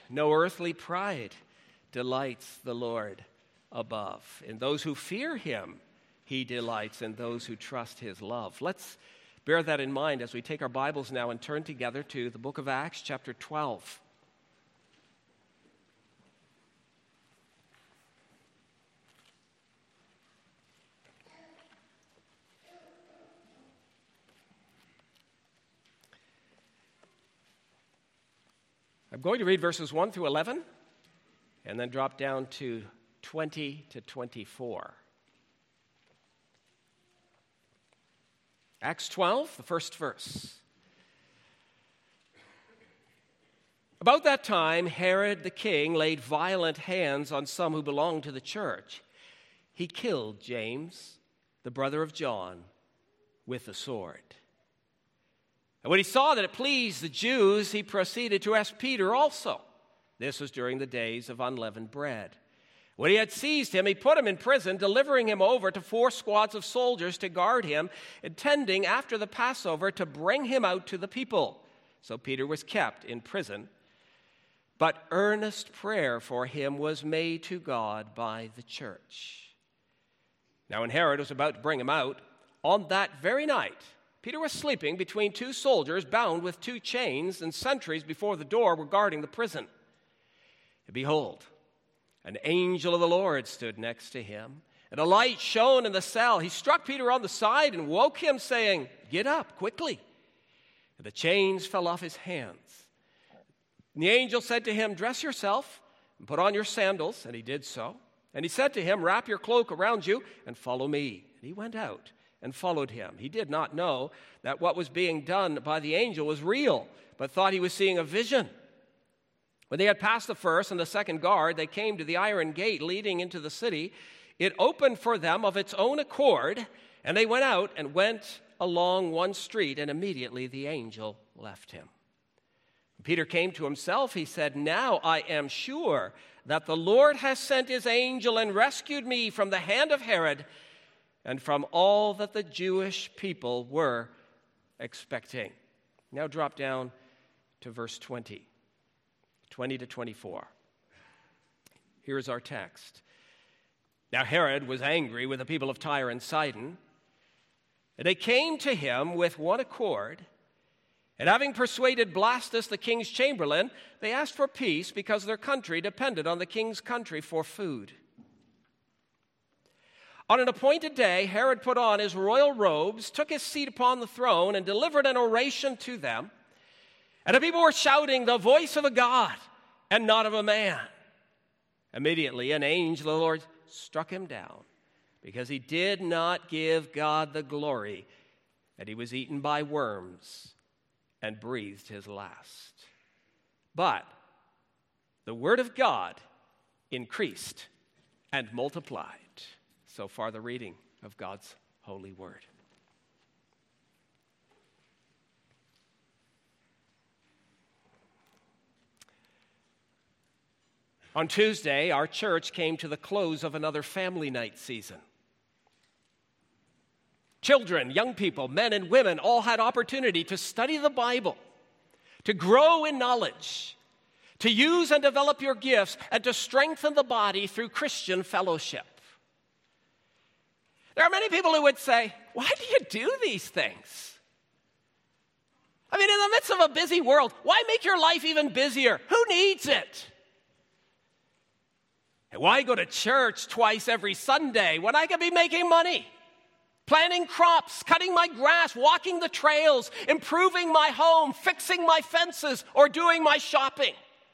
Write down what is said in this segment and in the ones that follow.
No earthly pride delights the Lord above. In those who fear him, he delights in those who trust his love. Let's bear that in mind as we take our Bibles now and turn together to the book of Acts, chapter 12. I'm going to read verses 1 through 11 and then drop down to 20 to 24. Acts 12, the first verse. About that time, Herod the king laid violent hands on some who belonged to the church. He killed James, the brother of John, with a sword. And when he saw that it pleased the Jews, he proceeded to ask Peter also. This was during the days of unleavened bread. When he had seized him, he put him in prison, delivering him over to 4 squads of soldiers to guard him, intending after the Passover to bring him out to the people. So Peter was kept in prison. But earnest prayer for him was made to God by the church. Now when Herod was about to bring him out, on that very night, Peter was sleeping between 2 soldiers bound with 2 chains, and sentries before the door were guarding the prison. And behold, an angel of the Lord stood next to him, and a light shone in the cell. He struck Peter on the side and woke him, saying, "Get up, quickly." And the chains fell off his hands. And the angel said to him, "Dress yourself and put on your sandals." And he did so. And he said to him, "Wrap your cloak around you and follow me." And he went out and followed him. He did not know that what was being done by the angel was real, but thought he was seeing a vision. When they had passed the first and the second guard, they came to the iron gate leading into the city. It opened for them of its own accord, and they went out and went along one street, and immediately the angel left him. When Peter came to himself, he said, "Now I am sure that the Lord has sent his angel and rescued me from the hand of Herod and from all that the Jewish people were expecting." Now drop down to verse 20 to 24. Here is our text. Now Herod was angry with the people of Tyre and Sidon, and they came to him with one accord, and having persuaded Blastus, the king's chamberlain, they asked for peace because their country depended on the king's country for food. On an appointed day, Herod put on his royal robes, took his seat upon the throne, and delivered an oration to them. And the people were shouting, "The voice of a God and not of a man." Immediately, an angel of the Lord struck him down because he did not give God the glory, and he was eaten by worms and breathed his last. But the word of God increased and multiplied. So far, the reading of God's holy word. On Tuesday, our church came to the close of another family night season. Children, young people, men and women all had opportunity to study the Bible, to grow in knowledge, to use and develop your gifts, and to strengthen the body through Christian fellowship. There are many people who would say, "Why do you do these things? I mean, in the midst of a busy world, why make your life even busier? Who needs it? And why go to church twice every Sunday when I could be making money, planting crops, cutting my grass, walking the trails, improving my home, fixing my fences, or doing my shopping?"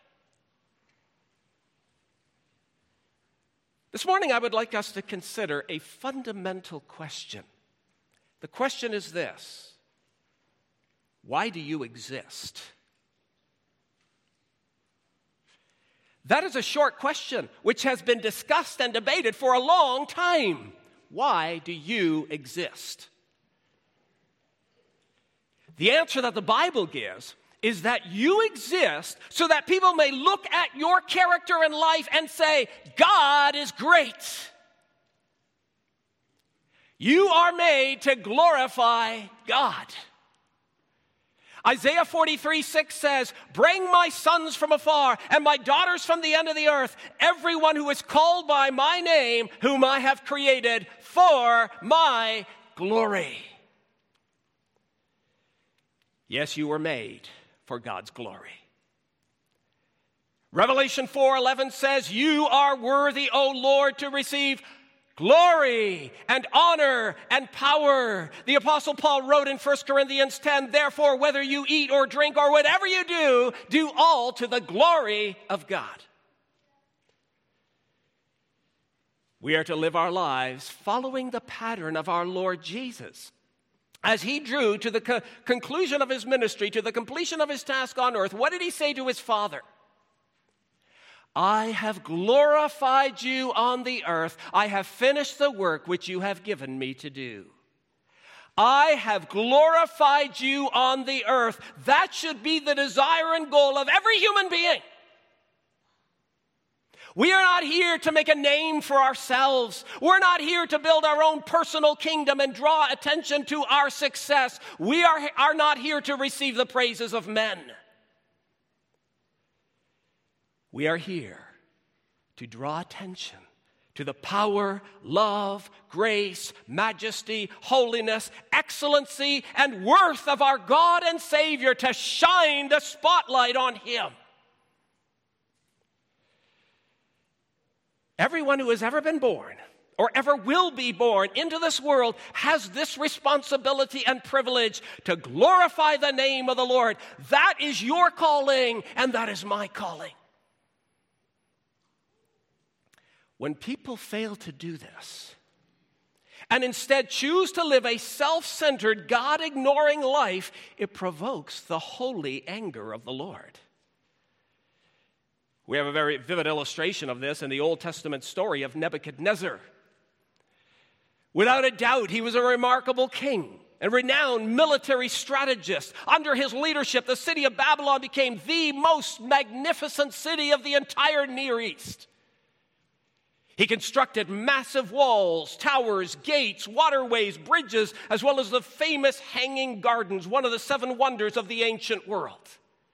This morning, I would like us to consider a fundamental question. The question is this: why do you exist? That is a short question which has been discussed and debated for a long time. Why do you exist? The answer that the Bible gives is that you exist so that people may look at your character and life and say, "God is great." You are made to glorify God. Isaiah 43:6 says, "Bring my sons from afar and my daughters from the end of the earth, everyone who is called by my name, whom I have created for my glory." Yes, you were made for God's glory. Revelation 4:11 says, "You are worthy, O Lord, to receive glory and honor and power." The Apostle Paul wrote in 1 Corinthians 10, "Therefore, whether you eat or drink or whatever you do all to the glory of God." We are to live our lives following the pattern of our Lord Jesus. As he drew to the conclusion of his ministry, to the completion of his task on earth, what did he say to his Father? "I have glorified you on the earth. I have finished the work which you have given me to do." I have glorified you on the earth. That should be the desire and goal of every human being. We are not here to make a name for ourselves. We're not here to build our own personal kingdom and draw attention to our success. We are not here to receive the praises of men. We are here to draw attention to the power, love, grace, majesty, holiness, excellency, and worth of our God and Savior, to shine the spotlight on Him. Everyone who has ever been born or ever will be born into this world has this responsibility and privilege to glorify the name of the Lord. That is your calling, and that is my calling. When people fail to do this and instead choose to live a self-centered, God-ignoring life, it provokes the holy anger of the Lord. We have a very vivid illustration of this in the Old Testament story of Nebuchadnezzar. Without a doubt, he was a remarkable king and renowned military strategist. Under his leadership, the city of Babylon became the most magnificent city of the entire Near East. He constructed massive walls, towers, gates, waterways, bridges, as well as the famous Hanging Gardens, one of the 7 wonders of the ancient world.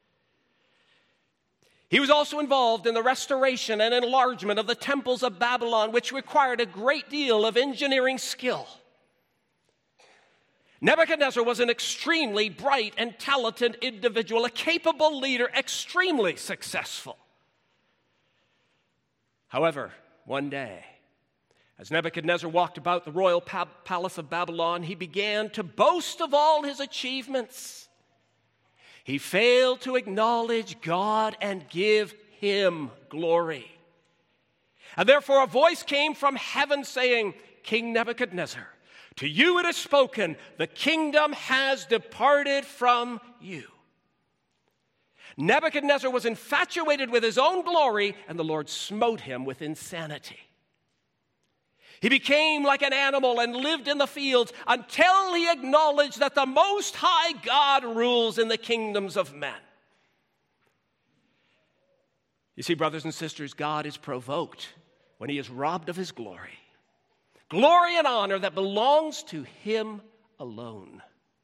He was also involved in the restoration and enlargement of the temples of Babylon, which required a great deal of engineering skill. Nebuchadnezzar was an extremely bright and talented individual, a capable leader, extremely successful. However, one day, as Nebuchadnezzar walked about the royal palace of Babylon, he began to boast of all his achievements. He failed to acknowledge God and give Him glory. And therefore a voice came from heaven saying, "King Nebuchadnezzar, to you it is spoken, the kingdom has departed from you." Nebuchadnezzar was infatuated with his own glory, and the Lord smote him with insanity. He became like an animal and lived in the fields until he acknowledged that the Most High God rules in the kingdoms of men. You see, brothers and sisters, God is provoked when He is robbed of His glory. Glory and honor that belongs to Him alone.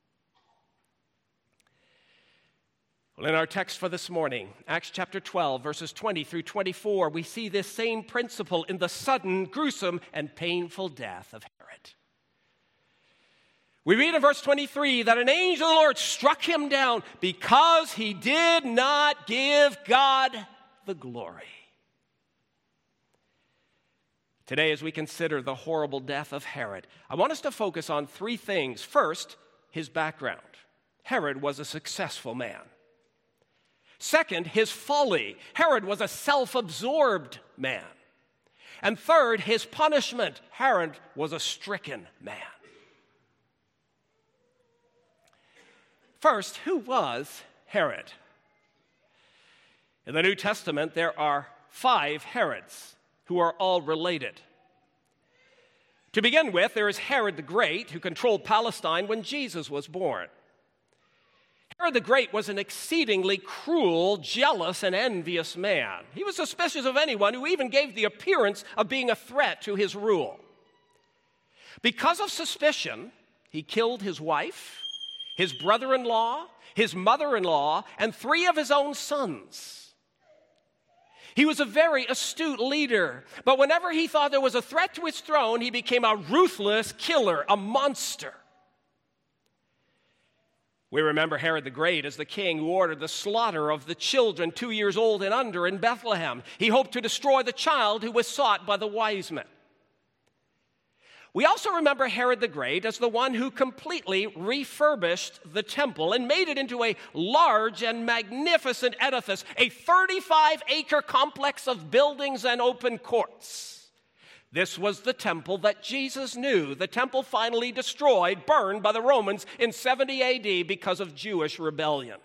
Well, in our text for this morning, Acts chapter 12, verses 20 through 24, we see this same principle in the sudden, gruesome, and painful death of Herod. We read in verse 23 that an angel of the Lord struck him down because he did not give God the glory. Today, as we consider the horrible death of Herod, I want us to focus on 3 things. First, his background. Herod was a successful man. Second, his folly. Herod was a self-absorbed man. And third, his punishment. Herod was a stricken man. First, who was Herod? In the New Testament, there are 5 Herods who are all related. To begin with, there is Herod the Great, who controlled Palestine when Jesus was born. Herod the Great was an exceedingly cruel, jealous, and envious man. He was suspicious of anyone who even gave the appearance of being a threat to his rule. Because of suspicion, he killed his wife, his brother-in-law, his mother-in-law, and 3 of his own sons. He was a very astute leader, but whenever he thought there was a threat to his throne, he became a ruthless killer, a monster. We remember Herod the Great as the king who ordered the slaughter of the children 2 years old and under in Bethlehem. He hoped to destroy the child who was sought by the wise men. We also remember Herod the Great as the one who completely refurbished the temple and made it into a large and magnificent edifice, a 35-acre complex of buildings and open courts. This was the temple that Jesus knew, the temple finally destroyed, burned by the Romans in 70 A.D. because of Jewish rebellion.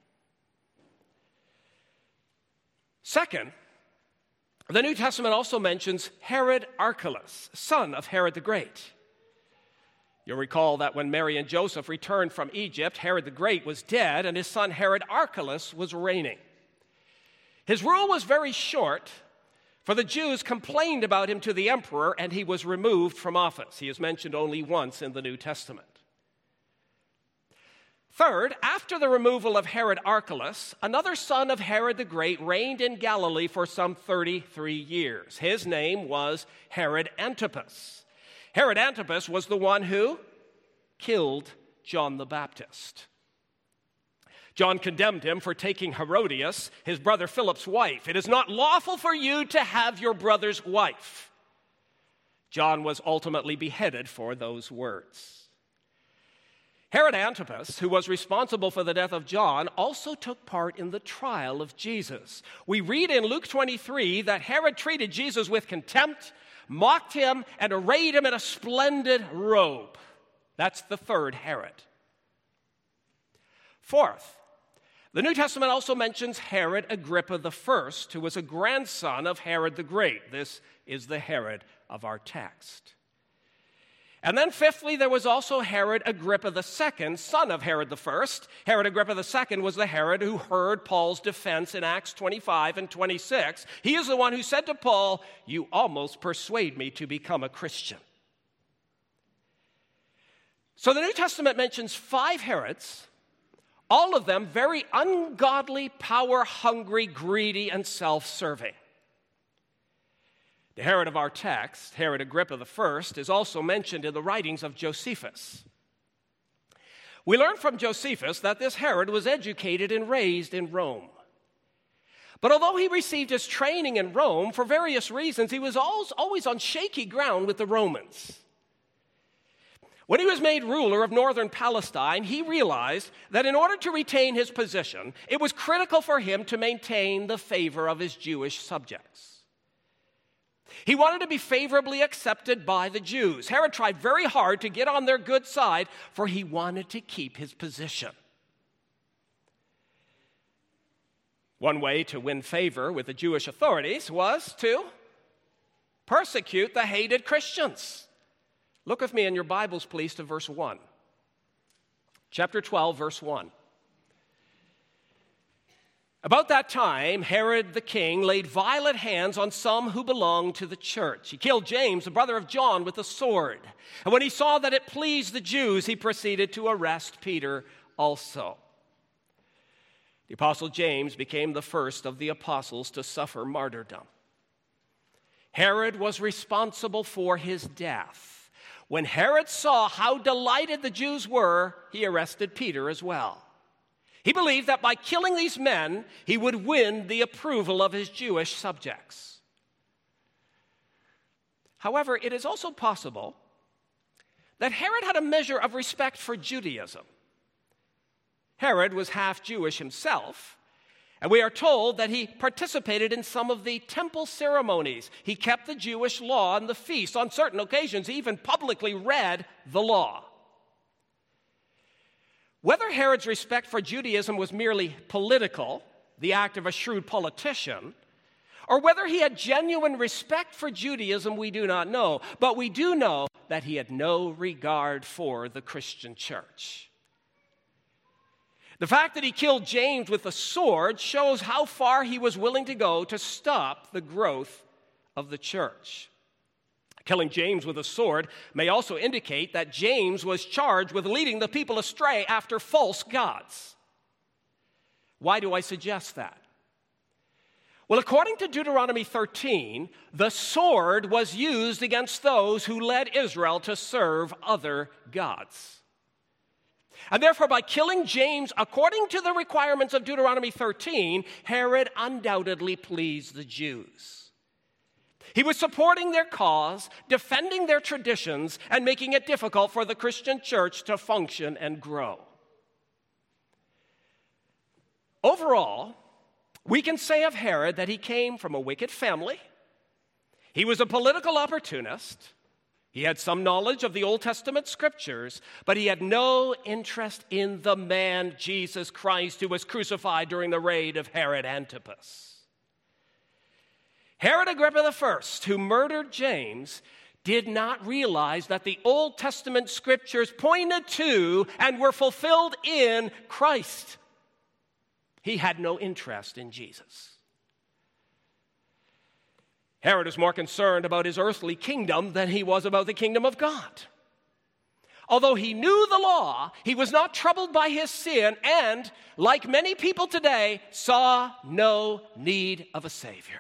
Second, the New Testament also mentions Herod Archelaus, son of Herod the Great. You'll recall that when Mary and Joseph returned from Egypt, Herod the Great was dead and his son Herod Archelaus was reigning. His rule was very short, for the Jews complained about him to the emperor, and he was removed from office. He is mentioned only once in the New Testament. Third, after the removal of Herod Archelaus, another son of Herod the Great reigned in Galilee for some 33 years. His name was Herod Antipas. Herod Antipas was the one who killed John the Baptist. John condemned him for taking Herodias, his brother Philip's wife. It is not lawful for you to have your brother's wife. John was ultimately beheaded for those words. Herod Antipas, who was responsible for the death of John, also took part in the trial of Jesus. We read in Luke 23 that Herod treated Jesus with contempt, mocked him, and arrayed him in a splendid robe. That's the third Herod. Fourth, the New Testament also mentions Herod Agrippa I, who was a grandson of Herod the Great. This is the Herod of our text. And then fifthly, there was also Herod Agrippa II, son of Herod I. Herod Agrippa II was the Herod who heard Paul's defense in Acts 25 and 26. He is the one who said to Paul, "You almost persuade me to become a Christian." So the New Testament mentions 5 Herods, all of them very ungodly, power-hungry, greedy, and self-serving. The Herod of our text, Herod Agrippa I, is also mentioned in the writings of Josephus. We learn from Josephus that this Herod was educated and raised in Rome. But although he received his training in Rome, for various reasons, he was always on shaky ground with the Romans. When he was made ruler of northern Palestine, he realized that in order to retain his position, it was critical for him to maintain the favor of his Jewish subjects. He wanted to be favorably accepted by the Jews. Herod tried very hard to get on their good side, for he wanted to keep his position. One way to win favor with the Jewish authorities was to persecute the hated Christians. Look with me in your Bibles, please, to verse 1. Chapter 12, verse 1. About that time, Herod the king laid violent hands on some who belonged to the church. He killed James, the brother of John, with a sword. And when he saw that it pleased the Jews, he proceeded to arrest Peter also. The apostle James became the first of the apostles to suffer martyrdom. Herod was responsible for his death. When Herod saw how delighted the Jews were, he arrested Peter as well. He believed that by killing these men, he would win the approval of his Jewish subjects. However, it is also possible that Herod had a measure of respect for Judaism. Herod was half Jewish himself, and we are told that he participated in some of the temple ceremonies. He kept the Jewish law and the feast. On certain occasions, he even publicly read the law. Whether Herod's respect for Judaism was merely political, the act of a shrewd politician, or whether he had genuine respect for Judaism, we do not know. But we do know that he had no regard for the Christian church. The fact that he killed James with a sword shows how far he was willing to go to stop the growth of the church. Killing James with a sword may also indicate that James was charged with leading the people astray after false gods. Why do I suggest that? Well, according to Deuteronomy 13, the sword was used against those who led Israel to serve other gods. And therefore, by killing James according to the requirements of Deuteronomy 13, Herod undoubtedly pleased the Jews. He was supporting their cause, defending their traditions, and making it difficult for the Christian church to function and grow. Overall, we can say of Herod that he came from a wicked family. He was a political opportunist. He had some knowledge of the Old Testament scriptures, but he had no interest in the man, Jesus Christ, who was crucified during the reign of Herod Antipas. Herod Agrippa I, who murdered James, did not realize that the Old Testament scriptures pointed to and were fulfilled in Christ. He had no interest in Jesus. Herod was more concerned about his earthly kingdom than he was about the kingdom of God. Although he knew the law, he was not troubled by his sin and, like many people today, saw no need of a Savior.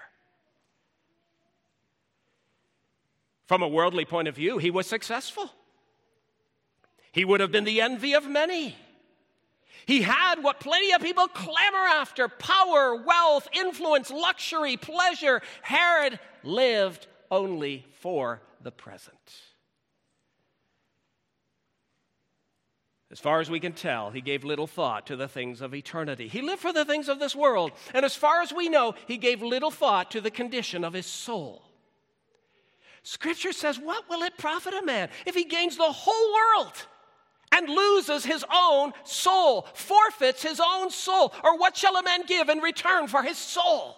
From a worldly point of view, he was successful. He would have been the envy of many. He had what plenty of people clamor after: power, wealth, influence, luxury, pleasure. Herod lived only for the present. As far as we can tell, he gave little thought to the things of eternity. He lived for the things of this world. And as far as we know, he gave little thought to the condition of his soul. Scripture says, what will it profit a man if he gains the whole world and loses his own soul, forfeits his own soul? Or what shall a man give in return for his soul?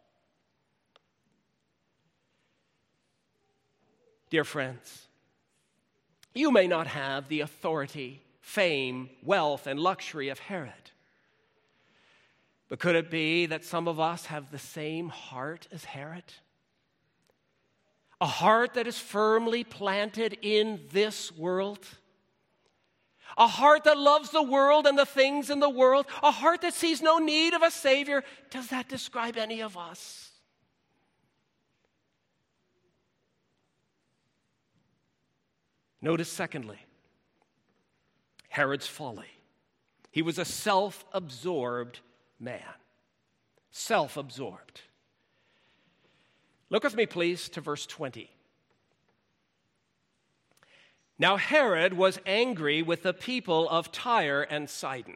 Dear friends, you may not have the authority, fame, wealth, and luxury of Herod. But could it be that some of us have the same heart as Herod? A heart that is firmly planted in this world. A heart that loves the world and the things in the world. A heart that sees no need of a Savior. Does that describe any of us? Notice, secondly, Herod's folly. He was a self-absorbed man. Self-absorbed. Look with me, please, to verse 20. Now Herod was angry with the people of Tyre and Sidon.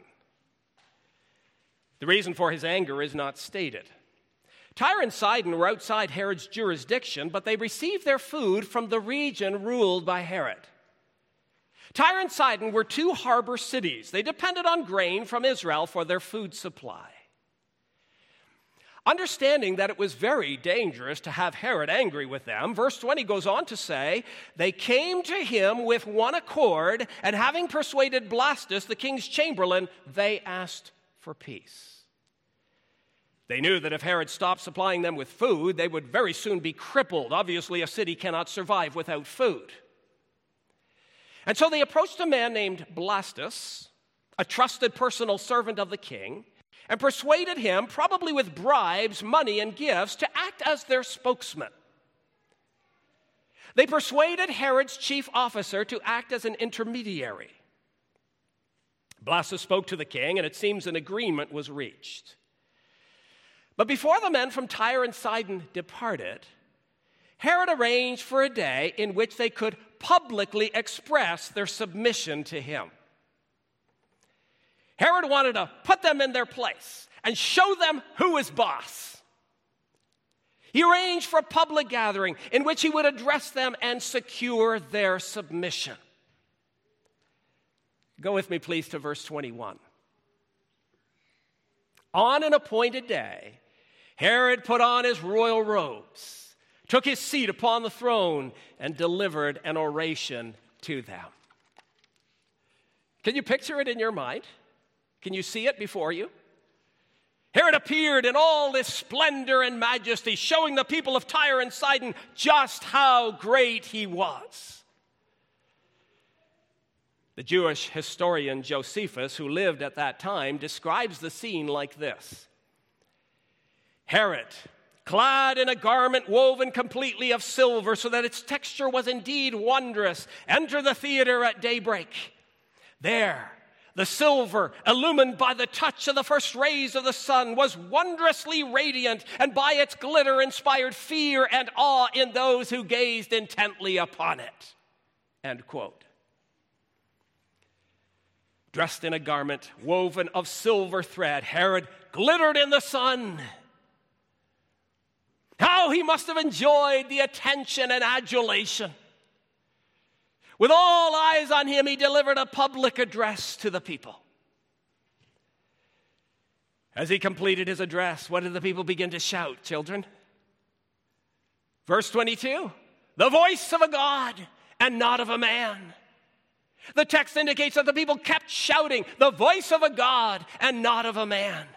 The reason for his anger is not stated. Tyre and Sidon were outside Herod's jurisdiction, but they received their food from the region ruled by Herod. Tyre and Sidon were two harbor cities. They depended on grain from Israel for their food supply. Understanding that it was very dangerous to have Herod angry with them, verse 20 goes on to say, they came to him with one accord, and having persuaded Blastus, the king's chamberlain, they asked for peace. They knew that if Herod stopped supplying them with food, they would very soon be crippled. Obviously, a city cannot survive without food. And so they approached a man named Blastus, a trusted personal servant of the king, and persuaded him, probably with bribes, money, and gifts, to act as their spokesman. They persuaded Herod's chief officer to act as an intermediary. Blastus spoke to the king, and it seems an agreement was reached. But before the men from Tyre and Sidon departed, Herod arranged for a day in which they could publicly express their submission to him. Herod wanted to put them in their place and show them who is boss. He arranged for a public gathering in which he would address them and secure their submission. Go with me, please, to verse 21. On an appointed day, Herod put on his royal robes, took his seat upon the throne, and delivered an oration to them. Can you picture it in your mind? Can you see it before you? Herod appeared in all this splendor and majesty, showing the people of Tyre and Sidon just how great he was. The Jewish historian Josephus, who lived at that time, describes the scene like this. Herod, clad in a garment woven completely of silver so that its texture was indeed wondrous, entered the theater at daybreak. There, the silver, illumined by the touch of the first rays of the sun, was wondrously radiant, and by its glitter inspired fear and awe in those who gazed intently upon it. End quote. Dressed in a garment woven of silver thread, Herod glittered in the sun. How he must have enjoyed the attention and adulation. With all eyes on him, he delivered a public address to the people. As he completed his address, what did the people begin to shout, children? Verse 22, the voice of a God and not of a man. The text indicates that the people kept shouting, the voice of a God and not of a man.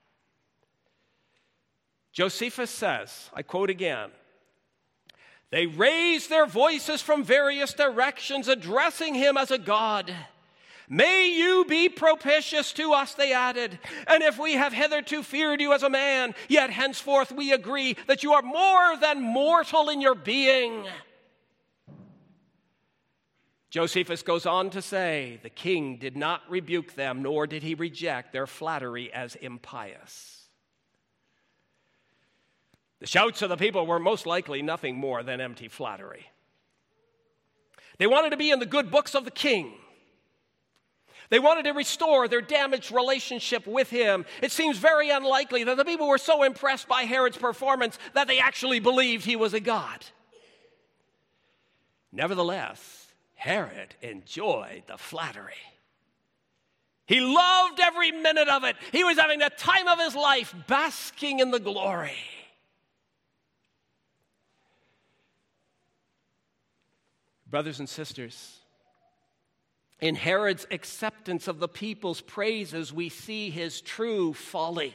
Josephus says, I quote again, they raised their voices from various directions, addressing him as a god. May you be propitious to us, they added. And if we have hitherto feared you as a man, yet henceforth we agree that you are more than mortal in your being. Josephus goes on to say, the king did not rebuke them, nor did he reject their flattery as impious. The shouts of the people were most likely nothing more than empty flattery. They wanted to be in the good books of the king. They wanted to restore their damaged relationship with him. It seems very unlikely that the people were so impressed by Herod's performance that they actually believed he was a god. Nevertheless, Herod enjoyed the flattery. He loved every minute of it. He was having the time of his life, basking in the glory. Brothers and sisters, in Herod's acceptance of the people's praises, we see his true folly.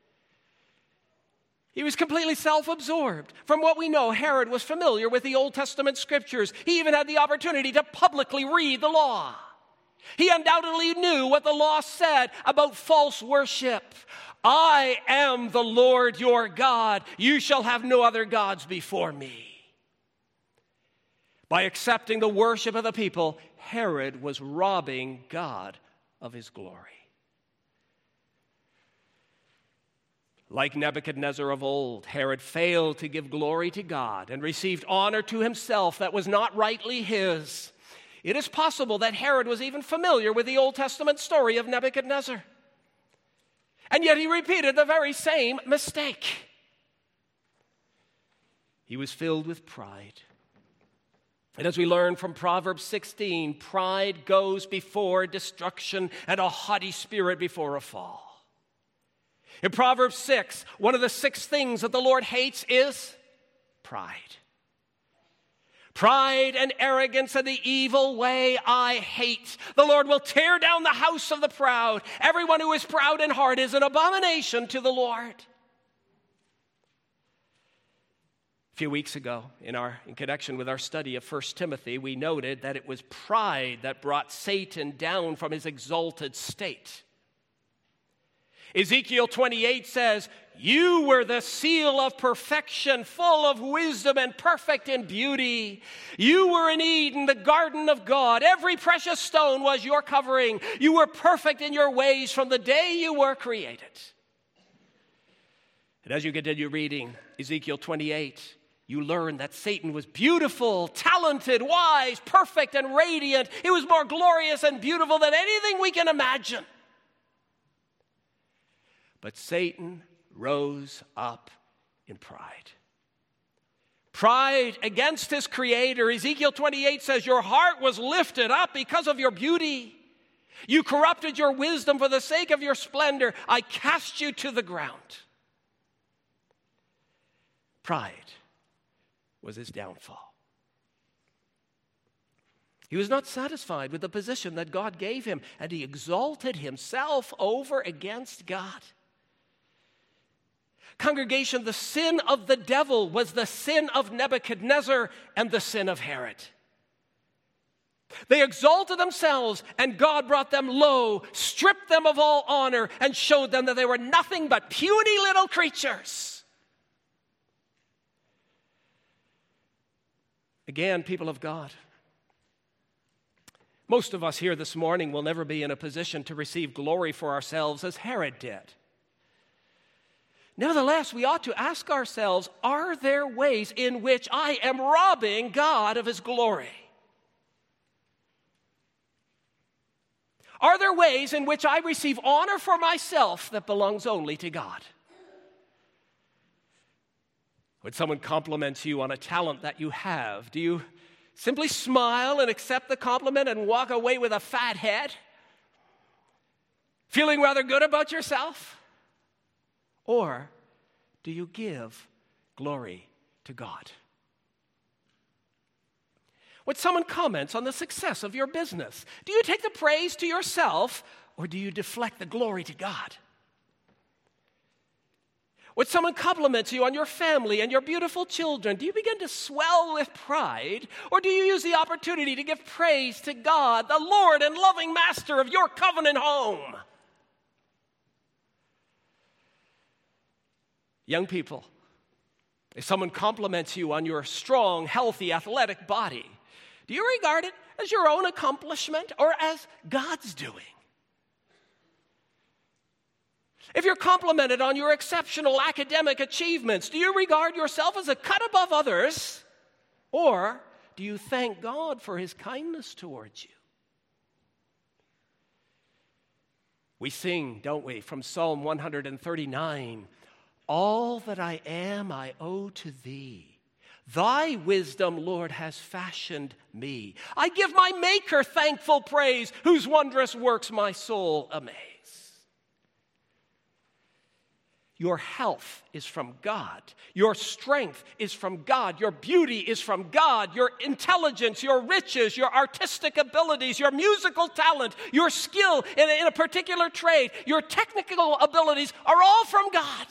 He was completely self-absorbed. From what we know, Herod was familiar with the Old Testament scriptures. He even had the opportunity to publicly read the law. He undoubtedly knew what the law said about false worship. I am the Lord your God. You shall have no other gods before me. By accepting the worship of the people, Herod was robbing God of his glory. Like Nebuchadnezzar of old, Herod failed to give glory to God and received honor to himself that was not rightly his. It is possible that Herod was even familiar with the Old Testament story of Nebuchadnezzar. And yet he repeated the very same mistake. He was filled with pride. And as we learn from Proverbs 16, pride goes before destruction and a haughty spirit before a fall. In Proverbs 6, one of the 6 things that the Lord hates is pride. Pride and arrogance and the evil way I hate. The Lord will tear down the house of the proud. Everyone who is proud in heart is an abomination to the Lord. A few weeks ago, in connection with our study of 1 Timothy, we noted that it was pride that brought Satan down from his exalted state. Ezekiel 28 says, you were the seal of perfection, full of wisdom and perfect in beauty. You were in Eden, the garden of God. Every precious stone was your covering. You were perfect in your ways from the day you were created. And as you continue reading Ezekiel 28, you learn that Satan was beautiful, talented, wise, perfect, and radiant. He was more glorious and beautiful than anything we can imagine. But Satan rose up in pride. Pride against his creator. Ezekiel 28 says, your heart was lifted up because of your beauty. You corrupted your wisdom for the sake of your splendor. I cast you to the ground. Pride was his downfall. He was not satisfied with the position that God gave him, and he exalted himself over against God. Congregation, the sin of the devil was the sin of Nebuchadnezzar and the sin of Herod. They exalted themselves, and God brought them low, stripped them of all honor, and showed them that they were nothing but puny little creatures. Again, people of God, most of us here this morning will never be in a position to receive glory for ourselves as Herod did. Nevertheless, we ought to ask ourselves, are there ways in which I am robbing God of his glory? Are there ways in which I receive honor for myself that belongs only to God? When someone compliments you on a talent that you have, do you simply smile and accept the compliment and walk away with a fat head, feeling rather good about yourself? Or do you give glory to God? When someone comments on the success of your business, do you take the praise to yourself or do you deflect the glory to God? When someone compliments you on your family and your beautiful children, do you begin to swell with pride or do you use the opportunity to give praise to God, the Lord and loving Master of your covenant home? Young people, if someone compliments you on your strong, healthy, athletic body, do you regard it as your own accomplishment or as God's doing? If you're complimented on your exceptional academic achievements, do you regard yourself as a cut above others, or do you thank God for his kindness towards you? We sing, don't we, from Psalm 139, all that I am, I owe to thee. Thy wisdom, Lord, has fashioned me. I give my Maker thankful praise, whose wondrous works my soul amaze. Your health is from God. Your strength is from God. Your beauty is from God. Your intelligence, your riches, your artistic abilities, your musical talent, your skill in a particular trade, your technical abilities are all from God.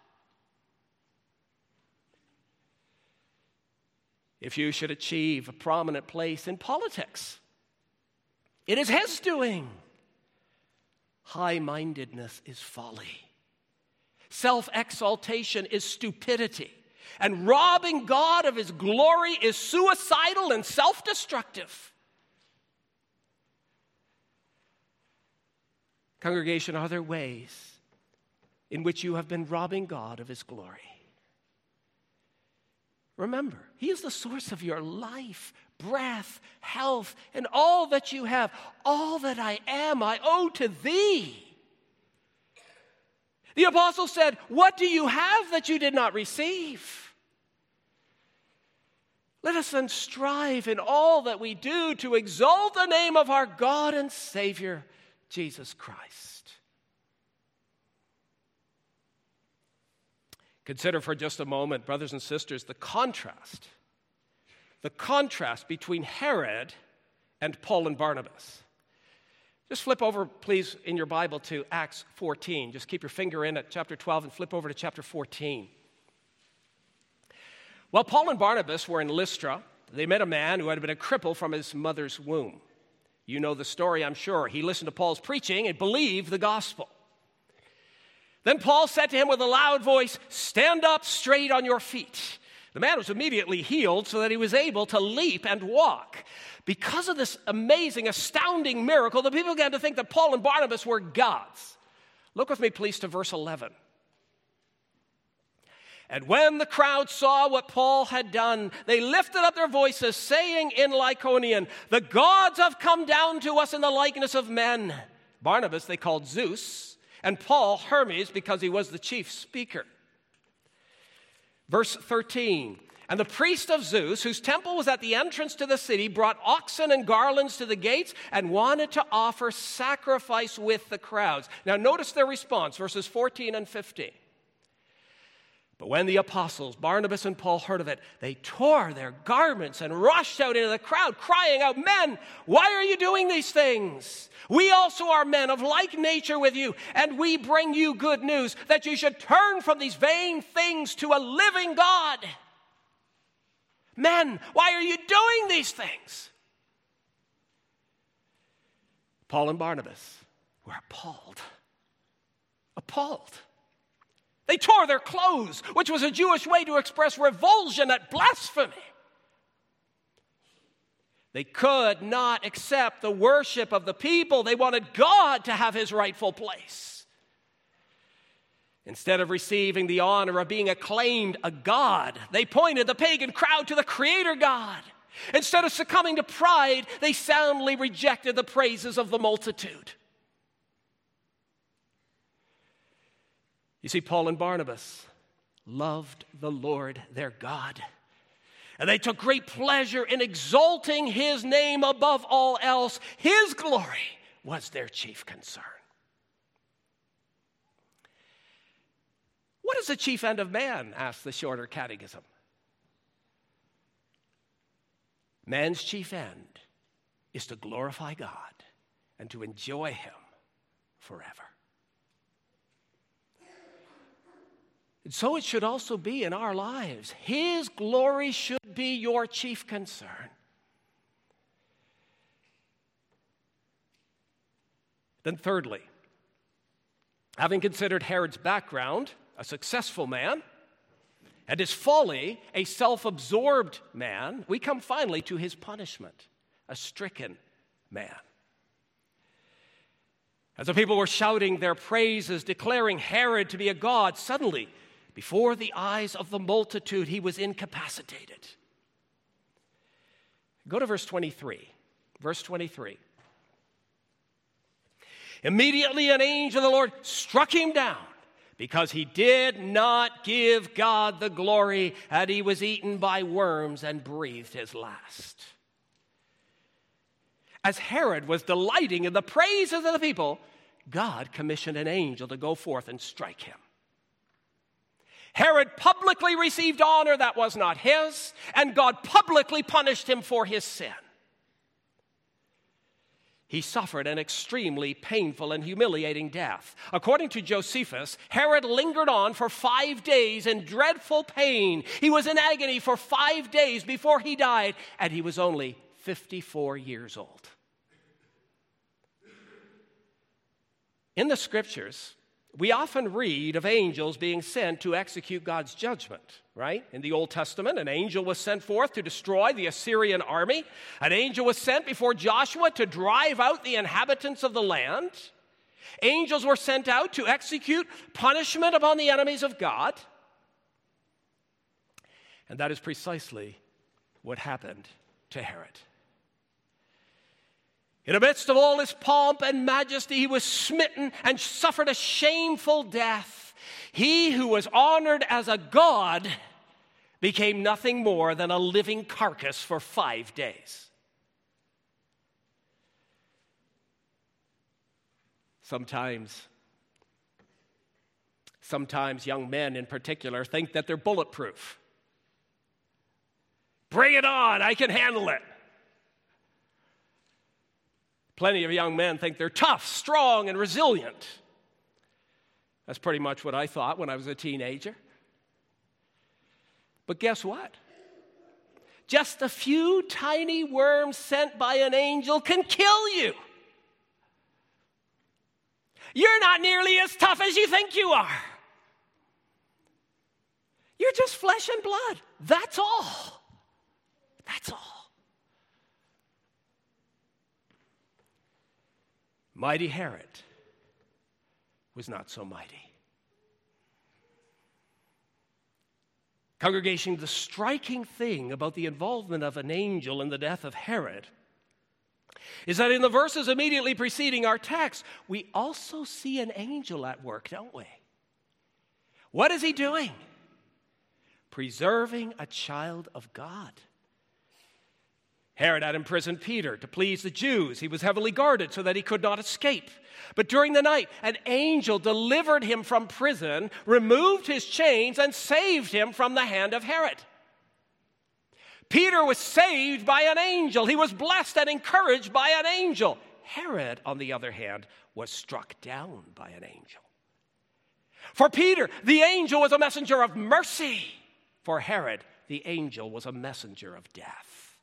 If you should achieve a prominent place in politics, it is his doing. High-mindedness is folly. Self-exaltation is stupidity. And robbing God of his glory is suicidal and self-destructive. Congregation, are there ways in which you have been robbing God of his glory? Remember, he is the source of your life, breath, health, and all that you have. All that I am, I owe to thee. The apostle said, what do you have that you did not receive? Let us then strive in all that we do to exalt the name of our God and Savior, Jesus Christ. Consider for just a moment, brothers and sisters, the contrast between Herod and Paul and Barnabas. Just flip over, please, in your Bible to Acts 14. Just keep your finger in at chapter 12 and flip over to chapter 14. While Paul and Barnabas were in Lystra, they met a man who had been a cripple from his mother's womb. You know the story, I'm sure. He listened to Paul's preaching and believed the gospel. Then Paul said to him with a loud voice, "Stand up straight on your feet." The man was immediately healed so that he was able to leap and walk. Because of this amazing, astounding miracle, the people began to think that Paul and Barnabas were gods. Look with me, please, to verse 11. And when the crowd saw what Paul had done, they lifted up their voices, saying in Lycaonian, "The gods have come down to us in the likeness of men." Barnabas they called Zeus, and Paul Hermes, because he was the chief speaker. Verse 13, and the priest of Zeus, whose temple was at the entrance to the city, brought oxen and garlands to the gates and wanted to offer sacrifice with the crowds. Now notice their response, verses 14 and 15. But when the apostles, Barnabas and Paul, heard of it, they tore their garments and rushed out into the crowd, crying out, "Men, why are you doing these things? We also are men of like nature with you, and we bring you good news, that you should turn from these vain things to a living God." Men, why are you doing these things? Paul and Barnabas were appalled. Appalled. They tore their clothes, which was a Jewish way to express revulsion at blasphemy. They could not accept the worship of the people. They wanted God to have his rightful place. Instead of receiving the honor of being acclaimed a god, they pointed the pagan crowd to the Creator God. Instead of succumbing to pride, they soundly rejected the praises of the multitude. You see, Paul and Barnabas loved the Lord their God, and they took great pleasure in exalting his name above all else. His glory was their chief concern. What is the chief end of man? Asks the Shorter Catechism. Man's chief end is to glorify God and to enjoy him forever. And so it should also be in our lives. His glory should be your chief concern. Then thirdly, having considered Herod's background, a successful man, and his folly, a self-absorbed man, we come finally to his punishment, a stricken man. As the people were shouting their praises, declaring Herod to be a god, suddenly, before the eyes of the multitude, he was incapacitated. Go to verse 23. Verse 23. Immediately an angel of the Lord struck him down, because he did not give God the glory, and he was eaten by worms and breathed his last. As Herod was delighting in the praises of the people, God commissioned an angel to go forth and strike him. Herod publicly received honor that was not his, and God publicly punished him for his sin. He suffered an extremely painful and humiliating death. According to Josephus, Herod lingered on for 5 days in dreadful pain. He was in agony for 5 days before he died, and he was only 54 years old. In the scriptures, we often read of angels being sent to execute God's judgment, right? In the Old Testament, an angel was sent forth to destroy the Assyrian army. An angel was sent before Joshua to drive out the inhabitants of the land. Angels were sent out to execute punishment upon the enemies of God. And that is precisely what happened to Herod. In the midst of all his pomp and majesty, he was smitten and suffered a shameful death. He who was honored as a god became nothing more than a living carcass for 5 days. Sometimes young men in particular think that they're bulletproof. Bring it on, I can handle it. Plenty of young men think they're tough, strong, and resilient. That's pretty much what I thought when I was a teenager. But guess what? Just a few tiny worms sent by an angel can kill you. You're not nearly as tough as you think you are. You're just flesh and blood. That's all. That's all. Mighty Herod was not so mighty. Congregation, the striking thing about the involvement of an angel in the death of Herod is that in the verses immediately preceding our text, we also see an angel at work, don't we? What is he doing? Preserving a child of God. Herod had imprisoned Peter to please the Jews. He was heavily guarded so that he could not escape. But during the night, an angel delivered him from prison, removed his chains, and saved him from the hand of Herod. Peter was saved by an angel. He was blessed and encouraged by an angel. Herod, on the other hand, was struck down by an angel. For Peter, the angel was a messenger of mercy. For Herod, the angel was a messenger of death.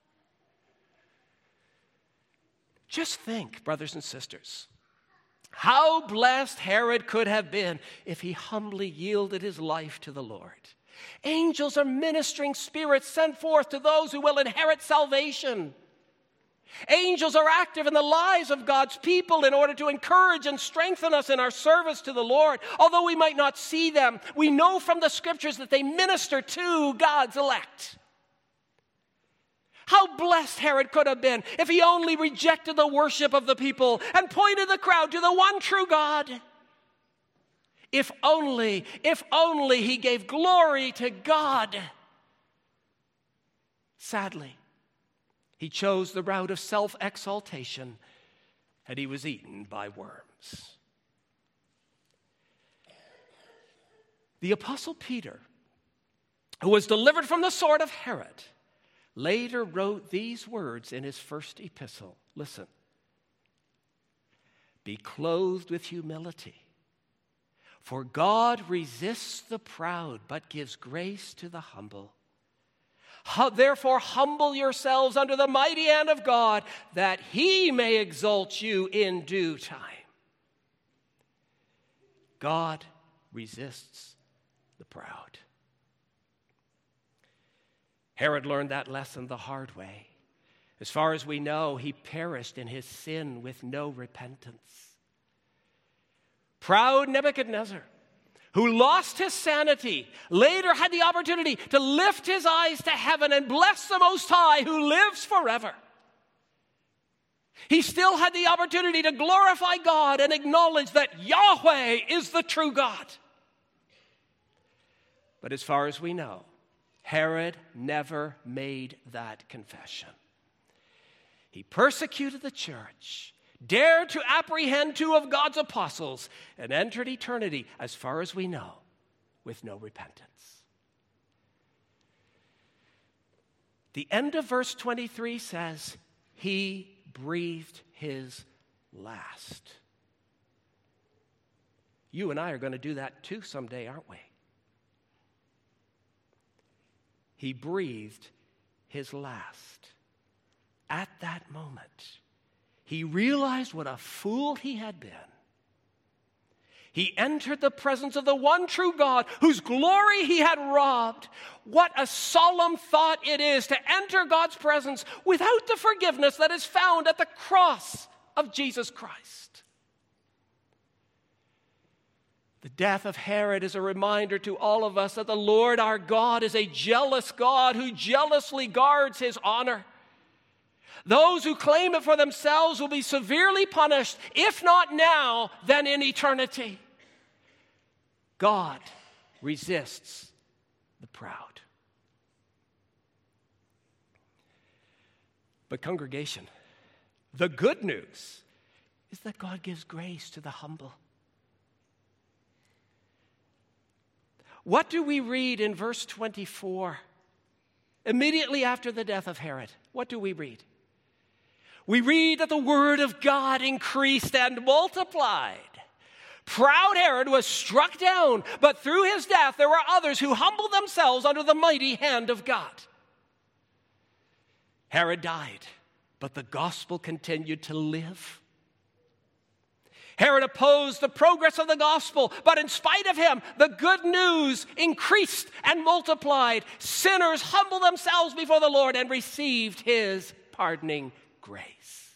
Just think, brothers and sisters, how blessed Herod could have been if he humbly yielded his life to the Lord. Angels are ministering spirits sent forth to those who will inherit salvation. Angels are active in the lives of God's people in order to encourage and strengthen us in our service to the Lord. Although we might not see them, we know from the Scriptures that they minister to God's elect. How blessed Herod could have been if he only rejected the worship of the people and pointed the crowd to the one true God. If only he gave glory to God. Sadly, he chose the route of self-exaltation, and he was eaten by worms. The Apostle Peter, who was delivered from the sword of Herod, later wrote these words in his first epistle. Listen. Be clothed with humility, for God resists the proud, but gives grace to the humble. Therefore, humble yourselves under the mighty hand of God, that he may exalt you in due time. God resists the proud. Herod learned that lesson the hard way. As far as we know, he perished in his sin with no repentance. Proud Nebuchadnezzar, who lost his sanity, later had the opportunity to lift his eyes to heaven and bless the Most High who lives forever. He still had the opportunity to glorify God and acknowledge that Yahweh is the true God. But as far as we know, Herod never made that confession. He persecuted the church, dared to apprehend 2 of God's apostles, and entered eternity, as far as we know, with no repentance. The end of verse 23 says, he breathed his last. You and I are going to do that too someday, aren't we? He breathed his last. At that moment, he realized what a fool he had been. He entered the presence of the one true God, whose glory he had robbed. What a solemn thought it is to enter God's presence without the forgiveness that is found at the cross of Jesus Christ. The death of Herod is a reminder to all of us that the Lord our God is a jealous God who jealously guards his honor. Those who claim it for themselves will be severely punished, if not now, then in eternity. God resists the proud. But congregation, the good news is that God gives grace to the humble. What do we read in verse 24? Immediately after the death of Herod, what do we read? We read that the word of God increased and multiplied. Proud Herod was struck down, but through his death there were others who humbled themselves under the mighty hand of God. Herod died, but the gospel continued to live. Herod opposed the progress of the gospel, but in spite of him, the good news increased and multiplied. Sinners humbled themselves before the Lord and received his pardoning grace.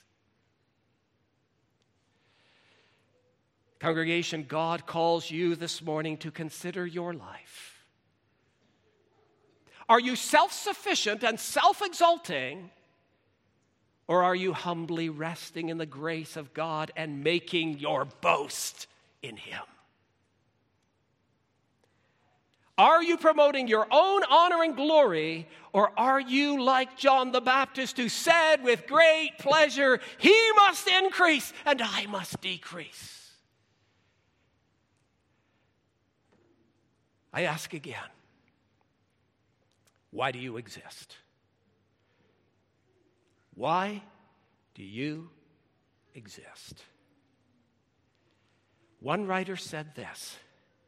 Congregation, God calls you this morning to consider your life. Are you self-sufficient and self-exalting? Or are you humbly resting in the grace of God and making your boast in him? Are you promoting your own honor and glory, or are you like John the Baptist, who said with great pleasure, he must increase and I must decrease? I ask again, why do you exist? Why do you exist? One writer said this: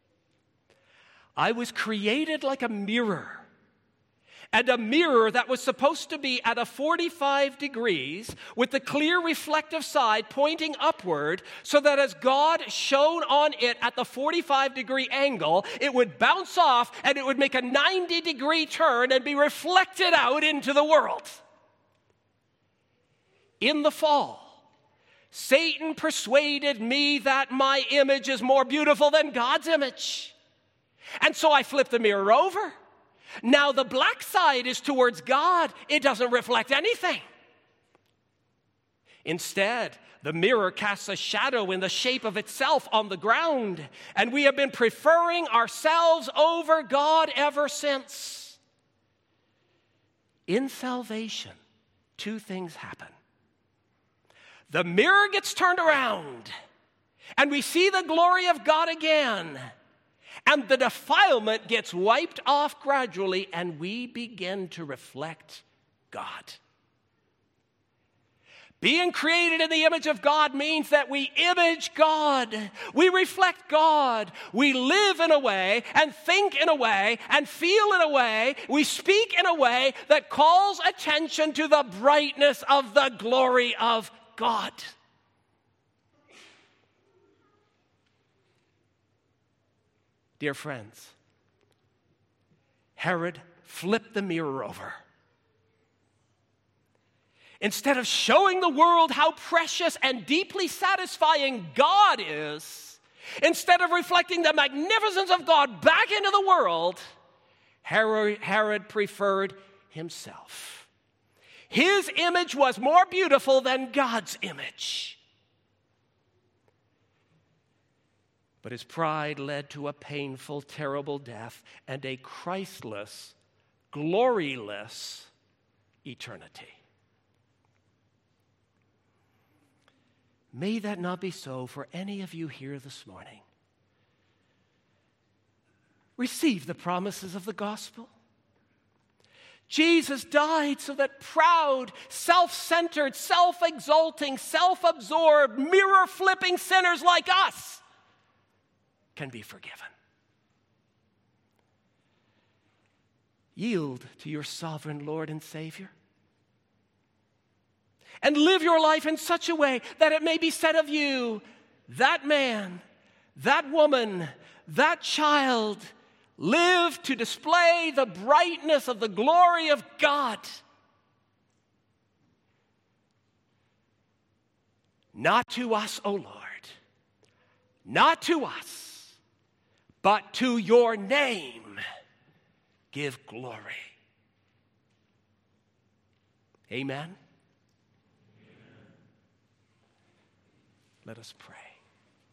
I was created like a mirror, and a mirror that was supposed to be at a 45 degrees with the clear reflective side pointing upward, so that as God shone on it at the 45-degree angle, it would bounce off and it would make a 90-degree turn and be reflected out into the world. In the fall, Satan persuaded me that my image is more beautiful than God's image. And so I flipped the mirror over. Now the black side is towards God. It doesn't reflect anything. Instead, the mirror casts a shadow in the shape of itself on the ground, and we have been preferring ourselves over God ever since. In salvation, two things happen. The mirror gets turned around, and we see the glory of God again. And the defilement gets wiped off gradually, and we begin to reflect God. Being created in the image of God means that we image God. We reflect God. We live in a way, and think in a way, and feel in a way. We speak in a way that calls attention to the brightness of the glory of God. Dear friends, Herod flipped the mirror over. Instead of showing the world how precious and deeply satisfying God is, instead of reflecting the magnificence of God back into the world, Herod preferred himself. His image was more beautiful than God's image. But his pride led to a painful, terrible death and a Christless, gloryless eternity. May that not be so for any of you here this morning. Receive the promises of the gospel. Jesus died so that proud, self-centered, self-exalting, self-absorbed, mirror-flipping sinners like us can be forgiven. Yield to your sovereign Lord and Savior. And live your life in such a way that it may be said of you, that man, that woman, that child lived to display the brightness of the glory of God. Not to us, O Lord, not to us, but to your name give glory. Amen. Let us pray.